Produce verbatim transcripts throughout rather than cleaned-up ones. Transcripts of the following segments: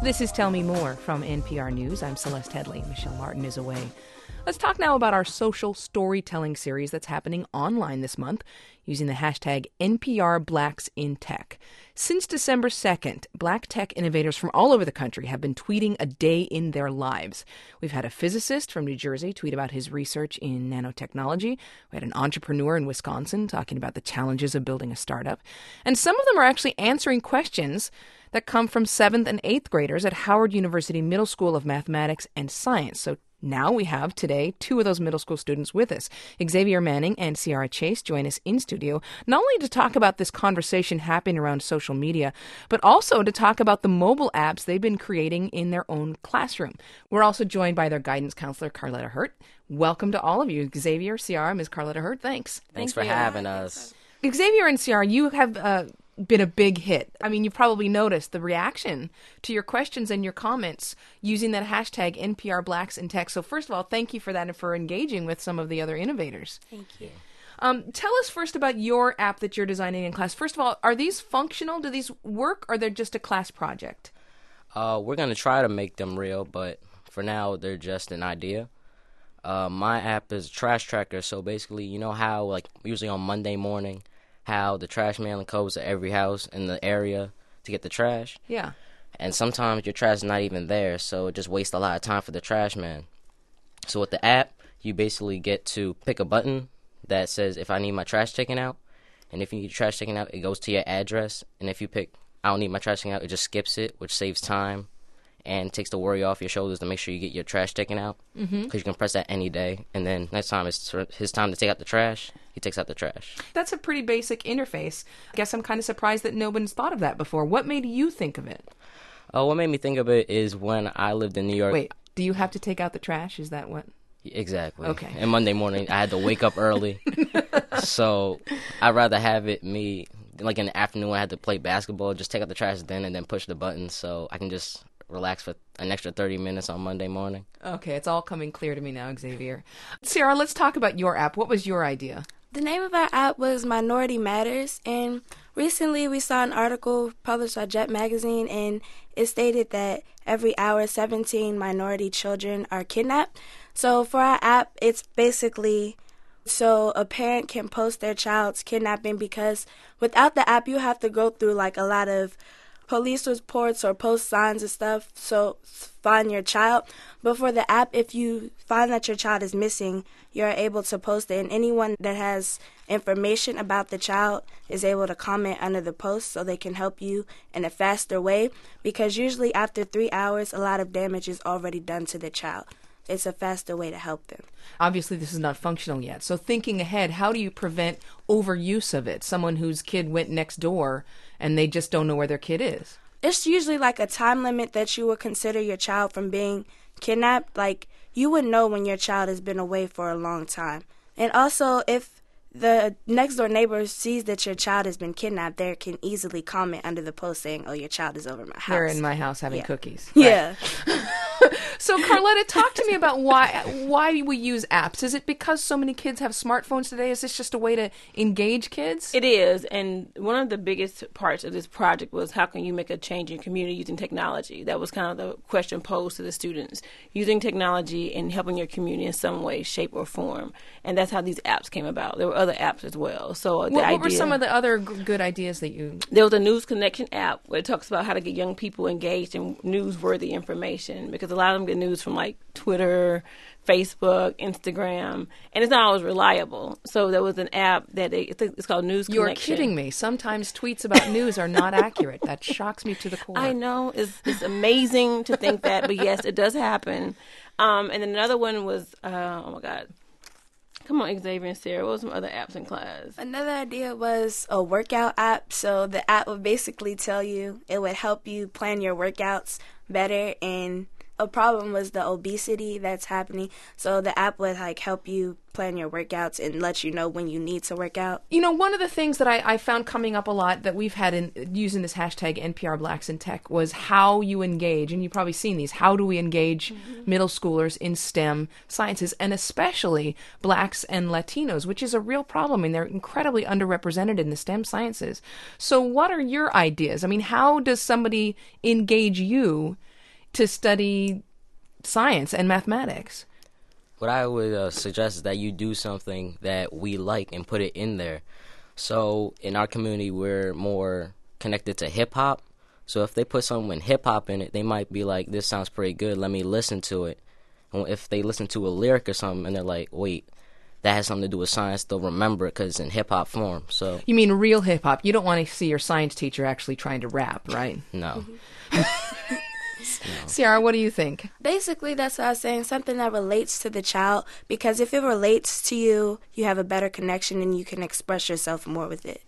This is Tell Me More from N P R News. I'm Celeste Headley. Michelle Martin is away. Let's talk now about our social storytelling series that's happening online this month using the hashtag N P R Blacks in Tech. Since December second, Black tech innovators from all over the country have been tweeting a day in their lives. We've had a physicist from New Jersey tweet about his research in nanotechnology. We had an entrepreneur in Wisconsin talking about the challenges of building a startup. And some of them are actually answering questions that come from seventh and eighth graders at Howard University Middle School of Mathematics and Science. So now we have today two of those middle school students with us. Xavier Manning and Ciara Chase join us in studio, not only to talk about this conversation happening around social media, but also to talk about the mobile apps they've been creating in their own classroom. We're also joined by their guidance counselor, Carletta Hurt. Welcome to all of you. Xavier, Ciara, Miz Carletta Hurt, thanks. Thanks Thank for you. having us. Xavier and Ciara, you have uh, been a big hit. I mean, you've probably noticed the reaction to your questions and your comments using that hashtag N P R Blacks in Tech. So first of all, thank you for that and for engaging with some of the other innovators. Thank you. Um, tell us first about your app that you're designing in class. First of all, are these functional? Do these work, or they're just a class project? Uh, we're going to try to make them real, but for now, they're just an idea. Uh, my app is Trash Tracker, so basically, you know how, like, usually on Monday morning, how the trash man goes to every house in the area to get the trash? Yeah. And sometimes your trash is not even there, so it just wastes a lot of time for the trash man. So with the app, you basically get to pick a button that says, if I need my trash taken out, and if you need your trash taken out, it goes to your address, and if you pick, I don't need my trash taken out, it just skips it, which saves time and takes the worry off your shoulders to make sure you get your trash taken out, because mm-hmm. you can press that any day, and then next time it's his time to take out the trash, he takes out the trash. That's a pretty basic interface. I guess I'm kind of surprised that no one's thought of that before. What made you think of it? Oh, what made me think of it is when I lived in New York. Wait, do you have to take out the trash? Is that what? Exactly. Okay. And Monday morning, I had to wake up early, so I'd rather have it me, like in the afternoon when I had to play basketball, just take out the trash then and then push the button so I can just relax for an extra thirty minutes on Monday morning. Okay, it's all coming clear to me now, Xavier. Ciara, let's talk about your app. What was your idea? The name of our app was Minority Matters, and recently we saw an article published by Jet Magazine, and it stated that every hour seventeen minority children are kidnapped. So for our app, it's basically so a parent can post their child's kidnapping, because without the app, you have to go through like a lot of police reports or post signs and stuff, so find your child. But for the app, if you find that your child is missing, you're able to post it, and anyone that has information about the child is able to comment under the post so they can help you in a faster way, because usually after three hours, a lot of damage is already done to the child. It's a faster way to help them. Obviously, this is not functional yet. So thinking ahead, how do you prevent overuse of it? Someone whose kid went next door and they just don't know where their kid is. It's usually like a time limit that you would consider your child from being kidnapped. Like, you would know when your child has been away for a long time. And also, if the next door neighbor sees that your child has been kidnapped, they can easily comment under the post saying, oh, your child is over my house. They're in my house having yeah. cookies. Yeah. Right. So, Carletta, talk to me about why why we use apps. Is it because so many kids have smartphones today? Is this just a way to engage kids? It is, and one of the biggest parts of this project was how can you make a change in community using technology? That was kind of the question posed to the students. Using technology and helping your community in some way, shape, or form. And that's how these apps came about. There were other apps as well. So what, the what idea, were some of the other g- good ideas that you... There was a News Connection app where it talks about how to get young people engaged in newsworthy information, because a lot of them get news from like Twitter, Facebook, Instagram, and it's not always reliable. So there was an app that they, it's called News You're Connection. You're kidding me. Sometimes tweets about news are not accurate. That shocks me to the core. I know. It's, it's amazing to think that, but yes, it does happen. Um, and then another one was, uh, oh my God. Come on, Xavier and Sarah. What were some other apps in class? Another idea was a workout app. So the app would basically tell you, it would help you plan your workouts better, and a problem was the obesity that's happening. So the app would like help you plan your workouts and let you know when you need to work out. You know, one of the things that I, I found coming up a lot that we've had in using this hashtag N P R Blacks in Tech was how you engage, and you've probably seen these, how do we engage mm-hmm. middle schoolers in STEM sciences, and especially Blacks and Latinos, which is a real problem. I mean, they're incredibly underrepresented in the STEM sciences. So what are your ideas? I mean, how does somebody engage you to study science and mathematics? What I would uh, suggest is that you do something that we like and put it in there. So in our community, we're more connected to hip-hop. So if they put something hip-hop in it, they might be like, this sounds pretty good, let me listen to it. And if they listen to a lyric or something and they're like, wait, that has something to do with science, they'll remember it because it's in hip-hop form. So You mean real hip-hop. You don't want to see your science teacher actually trying to rap, right? no. Ciara, what do you think? Basically, that's what I was saying, something that relates to the child, because if it relates to you, you have a better connection and you can express yourself more with it.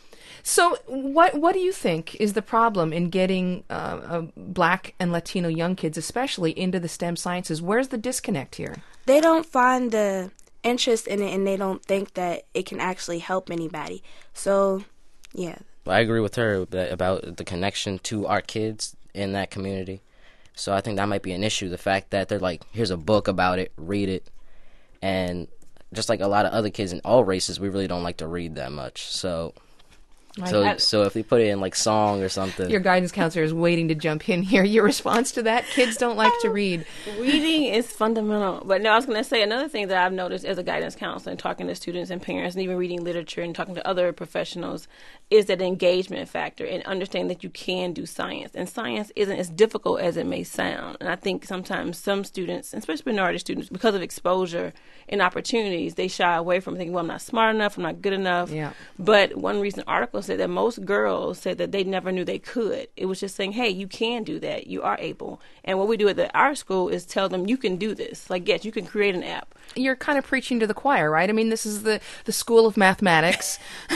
So what what do you think is the problem in getting uh, uh, Black and Latino young kids especially into the STEM sciences? Where's the disconnect here? They don't find the interest in it and they don't think that it can actually help anybody. So, yeah. I agree with her that, about the connection to our kids in that community. So I think that might be an issue, the fact that they're like, here's a book about it, read it. And just like a lot of other kids in all races, we really don't like to read that much. So so, I- so if they put it in like song or something. Your guidance counselor is waiting to jump in here. Your response to that? Kids don't like to read. Reading is fundamental. But no, I was going to say another thing that I've noticed as a guidance counselor and talking to students and parents and even reading literature and talking to other professionals is that engagement factor and understanding that you can do science. And science isn't as difficult as it may sound. And I think sometimes some students, especially minority students, because of exposure and opportunities, they shy away from thinking, well, I'm not smart enough, I'm not good enough. Yeah. But one recent article said that most girls said that they never knew they could. It was just saying, hey, you can do that. You are able. And what we do at the, our school is tell them you can do this. Like, yes, you can create an app. You're kind of preaching to the choir, right? I mean, this is the, the school of mathematics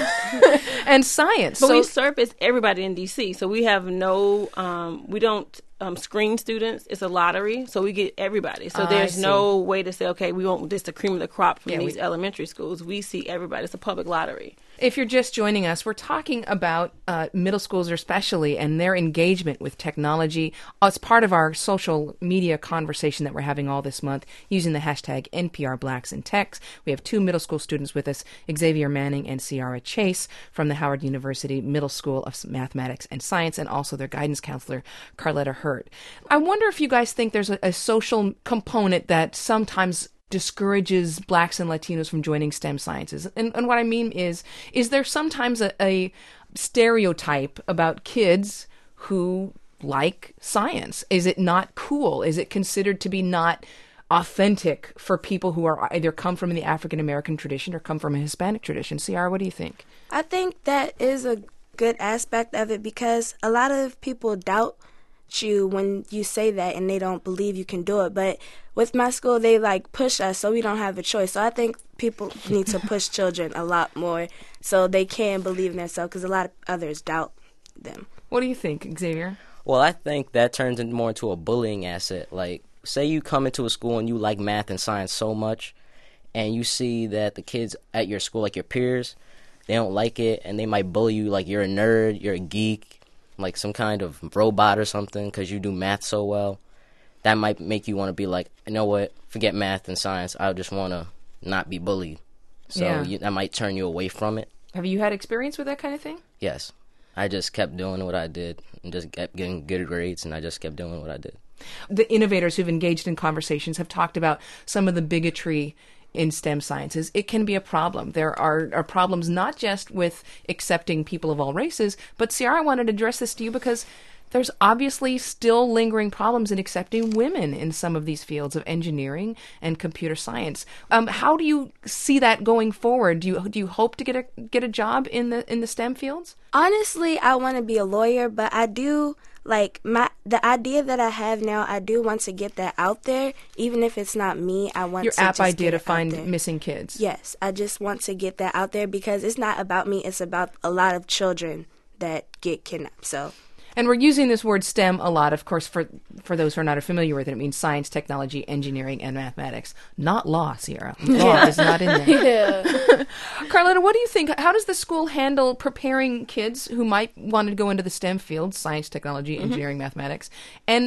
and science. But so we service everybody in D C. So we have no, um, we don't um, screen students. It's a lottery. So we get everybody. So Ah, I there's see. no way to say, okay, we want just the cream of the crop from Yeah, these we- elementary schools. We see everybody. It's a public lottery. If you're just joining us, we're talking about uh, middle schools especially and their engagement with technology as part of our social media conversation that we're having all this month using the hashtag N P R Blacks in Tech. We have two middle school students with us, Xavier Manning and Ciara Chase from the Howard University Middle School of Mathematics and Science, and also their guidance counselor, Carletta Hurt. I wonder if you guys think there's a, a social component that sometimes discourages Blacks and Latinos from joining STEM sciences. And, and what I mean is, is there sometimes a, a stereotype about kids who like science? Is it not cool? Is it considered to be not authentic for people who are either come from the African American tradition or come from a Hispanic tradition? Ciara, what do you think? I think that is a good aspect of it because a lot of people doubt you when you say that and they don't believe you can do it. But with my school, they like push us so we don't have a choice. So I think people need to push children a lot more so they can believe in themselves because a lot of others doubt them. What do you think, Xavier? Well, I think that turns into more into a bullying asset. Like, say you come into a school and you like math and science so much, and you see that the kids at your school, like your peers, they don't like it, and they might bully you like you're a nerd, you're a geek, like some kind of robot or something because you do math so well. That might make you want to be like, you know what, forget math and science. I just want to not be bullied. So Yeah. you, that might turn you away from it. Have you had experience with that kind of thing? Yes. I just kept doing what I did and just kept getting good grades, and I just kept doing what I did. The innovators who've engaged in conversations have talked about some of the bigotry in STEM sciences. It can be a problem. There are, are problems not just with accepting people of all races, but Ciara, I wanted to address this to you because there's obviously still lingering problems in accepting women in some of these fields of engineering and computer science. Um, how do you see that going forward? Do you do you hope to get a get a job in the in the STEM fields? Honestly, I want to be a lawyer, but I do like my the idea that I have now. I do want to get that out there, even if it's not me. I want Your to app just idea get to it out find there. missing kids. Yes, I just want to get that out there because it's not about me. It's about a lot of children that get kidnapped. So. And we're using this word STEM a lot, of course, for for those who are not familiar with it. It means science, technology, engineering, and mathematics. Not law, Ciara. Law is not in there. Yeah. Carletta, what do you think? How does the school handle preparing kids who might want to go into the STEM fields, science, technology, engineering, mathematics, and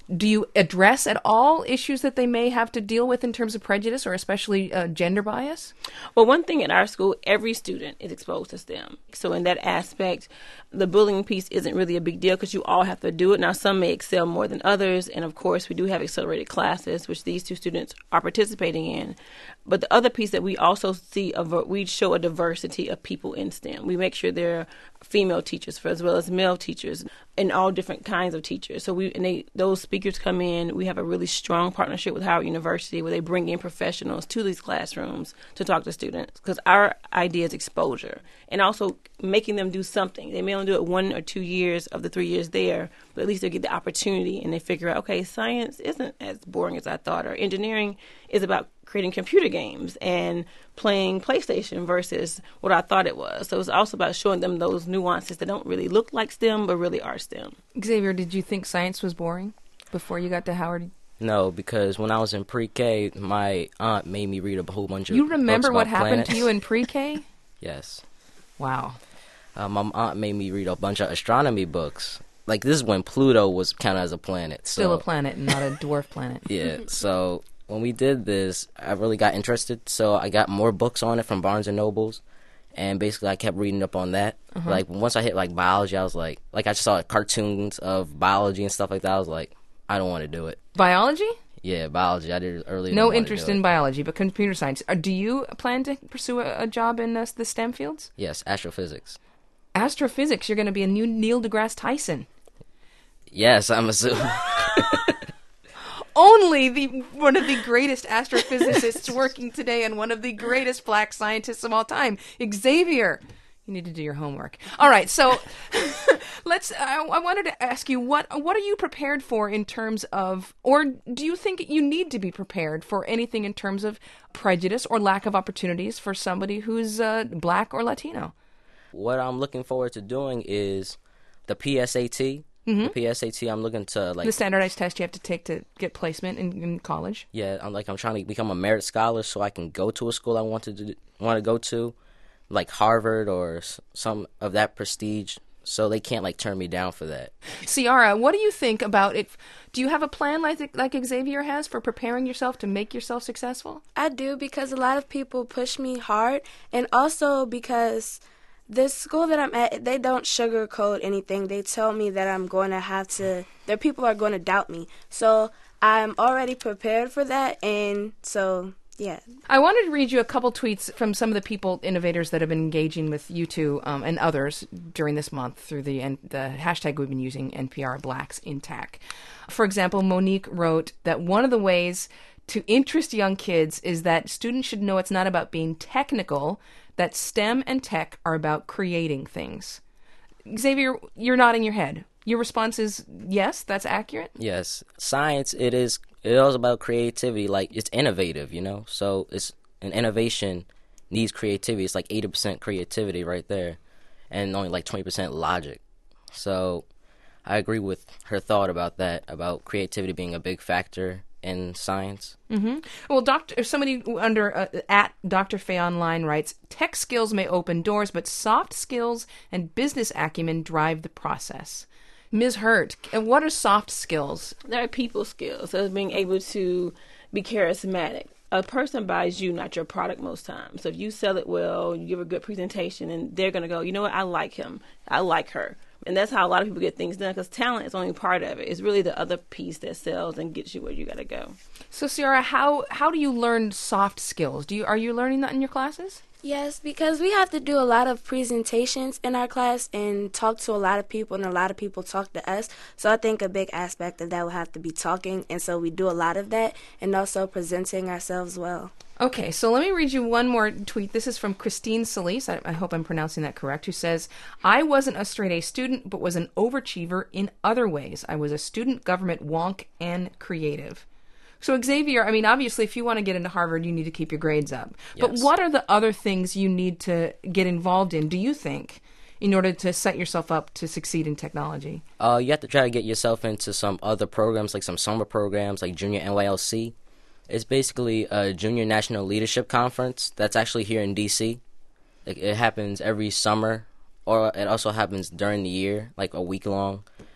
Do you address at all issues that they may have to deal with in terms of prejudice or especially uh, gender bias? Well, one thing at our school, every student is exposed to STEM. So in that aspect, the bullying piece isn't really a big deal because you all have to do it. Now, some may excel more than others. And of course, we do have accelerated classes, which these two students are participating in. But the other piece that we also see, a, we show a diversity of people in STEM. We make sure there are female teachers for, as well as male teachers and all different kinds of teachers. So we and they, those speakers come in. We have a really strong partnership with Howard University where they bring in professionals to these classrooms to talk to students because our idea is exposure and also making them do something. They may only do it one or two years of the three years there, but at least they get the opportunity and they figure out, okay, science isn't as boring as I thought, or engineering is about creating computer games and playing PlayStation versus what I thought it was. So it's also about showing them those nuances that don't really look like STEM but really are STEM. Xavier, did you think science was boring before you got to Howard? No, because when I was in pre-K, my aunt made me read a whole bunch of You remember books what about happened planets. to you in pre-K? Yes. Wow. Uh, my aunt made me read a bunch of astronomy books. Like, this is when Pluto was counted as a planet. So, Still a planet and not a dwarf planet. yeah, so when we did this, I really got interested. So I got more books on it from Barnes and Nobles. And basically, I kept reading up on that. Uh-huh. Like, once I hit, like, biology, I was like, like, I just saw cartoons of biology and stuff like that. I was like, I don't want to do it. Biology? Yeah, biology. I did it early. No interest in biology, but computer science. Uh, do you plan to pursue a, a job in uh, the STEM fields? Yes, astrophysics. Astrophysics, you're going to be a new Neil deGrasse Tyson. Yes, I'm assuming. Only the one of the greatest astrophysicists working today and one of the greatest black scientists of all time, Xavier. You need to do your homework. All right, so let's. I, I wanted to ask you what what are you prepared for in terms of, or do you think you need to be prepared for anything in terms of prejudice or lack of opportunities for somebody who's uh, black or Latino? What I'm looking forward to doing is the P S A T. Mm-hmm. The P S A T, I'm looking to like the standardized test you have to take to get placement in, in college. Yeah, I'm like I'm trying to become a merit scholar so I can go to a school I want to do, want to go to, like Harvard or some of that prestige. So they can't like turn me down for that. Ciara, what do you think about it? Do you have a plan like like Xavier has for preparing yourself to make yourself successful? I do, because a lot of people push me hard, and also because the school that I'm at, they don't sugarcoat anything. They tell me that I'm going to have to, their people are going to doubt me. So I'm already prepared for that, and so, yeah. I wanted to read you a couple tweets from some of the people, innovators that have been engaging with you two um, and others during this month through the the hashtag we've been using, N P R Blacks in Tech. For example, Monique wrote that one of the ways to interest young kids is that students should know it's not about being technical, that STEM and tech are about creating things. Xavier, you're nodding your head. Your response is yes, that's accurate? Yes. Science, it is it is about creativity. Like, it's innovative, you know? So it's an innovation needs creativity. It's like eighty percent creativity right there and only like twenty percent logic. So I agree with her thought about that, about creativity being a big factor in science. Mm-hmm. Well, doctor, somebody under uh, at Doctor Faye Online writes, tech skills may open doors, but soft skills and business acumen drive the process. Miz Hurt, what are soft skills? There are people skills, so being able to be charismatic. A person buys you, not your product, most times. So if you sell it well, you give a good presentation, and they're going to go, you know what, I like him, I like her. And that's how a lot of people get things done, because talent is only part of it. It's really the other piece that sells and gets you where you got to go. So, Ciara, how how do you learn soft skills? Do you are you learning that in your classes? Yes, because we have to do a lot of presentations in our class and talk to a lot of people, and a lot of people talk to us. So I think a big aspect of that will have to be talking, and so we do a lot of that, and also presenting ourselves well. Okay, so let me read you one more tweet. This is from Christine Solis, I, I hope I'm pronouncing that correct, who says, I wasn't a straight A student, but was an overachiever in other ways. I was a student, government wonk, and creative. So Xavier, I mean, obviously, if you want to get into Harvard, you need to keep your grades up. Yes. But what are the other things you need to get involved in, do you think, in order to set yourself up to succeed in technology? Uh, you have to try to get yourself into some other programs, like some summer programs, like Junior N Y L C. It's basically a Junior National Leadership Conference that's actually here in D C. Like, it happens every summer, or it also happens during the year, like a week long.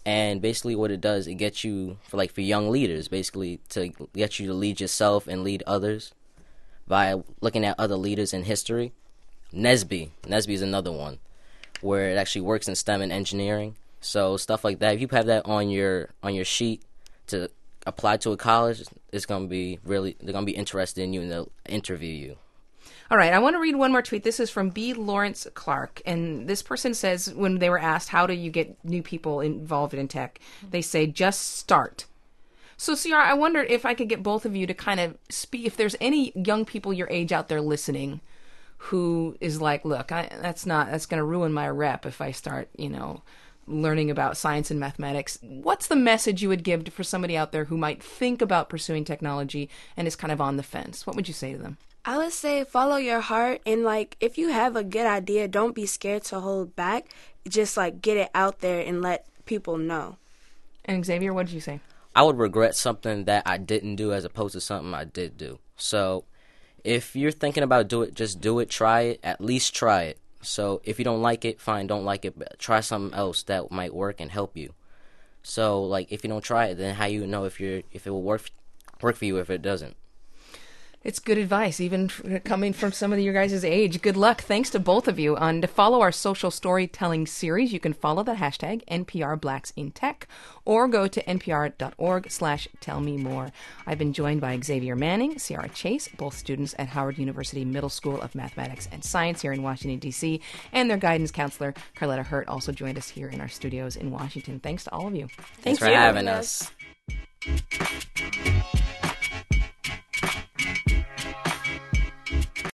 And basically what it does, it gets you, for like for young leaders, basically to get you to lead yourself and lead others by looking at other leaders in history. N S B. N S B is another one where it actually works in STEM and engineering. So stuff like that, if you have that on your on your sheet to apply to a college, it's going to be really, they're going to be interested in you and they'll interview you. All right, I want to read one more tweet. This is from B. Lawrence Clark, and this person says when they were asked, how do you get new people involved in tech, they say, just start. So, Ciara, I wondered if I could get both of you to kind of speak, if there's any young people your age out there listening who is like, look, I, that's not, that's going to ruin my rep if I start, you know, learning about science and mathematics. What's the message you would give to, for somebody out there who might think about pursuing technology and is kind of on the fence? What would you say to them? I would say follow your heart, and like if you have a good idea, don't be scared to hold back. Just like get it out there and let people know. And Xavier, what did you say? I would regret something that I didn't do as opposed to something I did do. So if you're thinking about do it, just do it, try it, at least try it. So if you don't like it, fine, don't like it, but try something else that might work and help you. So like if you don't try it, then how you know if you're if it will work work for you if it doesn't? It's good advice, even coming from some of your guys' age. Good luck. Thanks to both of you. And to follow our social storytelling series, you can follow the hashtag N P R Blacks in Tech or go to npr.org slash tell me more. I've been joined by Xavier Manning, Ciara Chase, both students at Howard University Middle School of Mathematics and Science here in Washington, D C, and their guidance counselor, Carletta Hurt, also joined us here in our studios in Washington. Thanks to all of you. Thanks, Thanks for having us.